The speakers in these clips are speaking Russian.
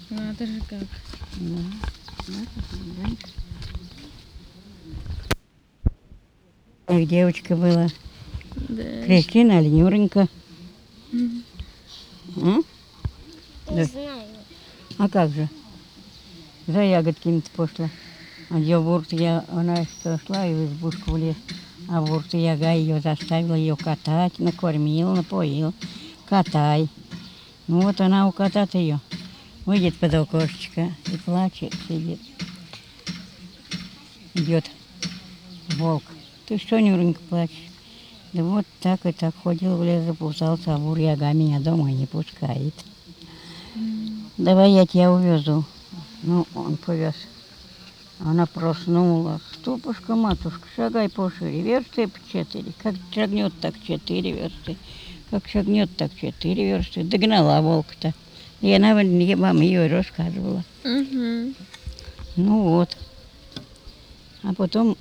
Надо же как. Их девочка была. Да. Кристина или Нюренька? Не Да. знаю. А как же? За ягодками-то пошла. А где она шла и в избушку в лес. А бурта яга ее заставила ее катать, накормила, напоила. Катай. Ну вот она укатает ее. Выйдет под окошечко и плачет, сидит. Идет волк. Ты что, Нюренька, плачешь? Да вот так и так ходил в лес, запусался, а бур-яга меня домой не пускает. Давай я тебя увезу. Ну, он повез. Она проснулась. Ступушка, матушка, шагай пошире. Версты по 4. Как шагнет, так 4 версты. Как шагнет, так 4 версты. Догнала волка-то. И она вам ее рассказывала. Угу. Ну вот. А потом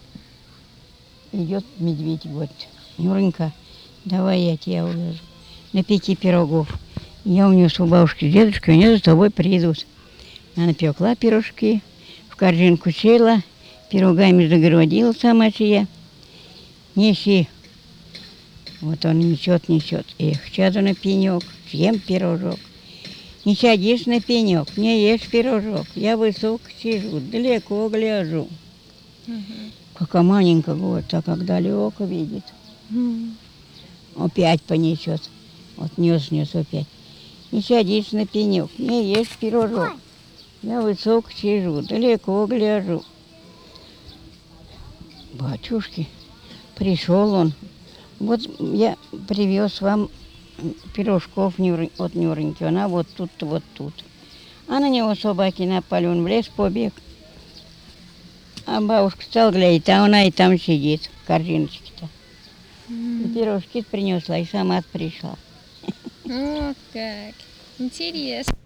идет медведь, вот. Нюренька, давай я тебя увезу. Напеки пирогов. Я унесу бабушке с дедушкой, они за тобой придут. Она напекла пирожки, в корзинку села, пирогами загородила сама сия. Неси. Вот он несет, несет. Эх, чаду на пенек, съем пирожок. Не садись на пенек, не ешь пирожок. Я высоко сижу, далеко гляжу. Как маленько говорит, а как далеко видит. Опять понесет. Вот нес опять. Не садись на пенек, не ешь пирожок. Я высоко сижу, далеко гляжу. Батюшки, пришел он. Вот я привез вам пирожков от Нюреньки. Она вот тут, вот тут. А на него собаки напали, он в лес побег. А бабушка стала глядеть, а она и там сидит, в корзиночке-то. И пирожки принесла, и сама пришла. О, как. Интересно.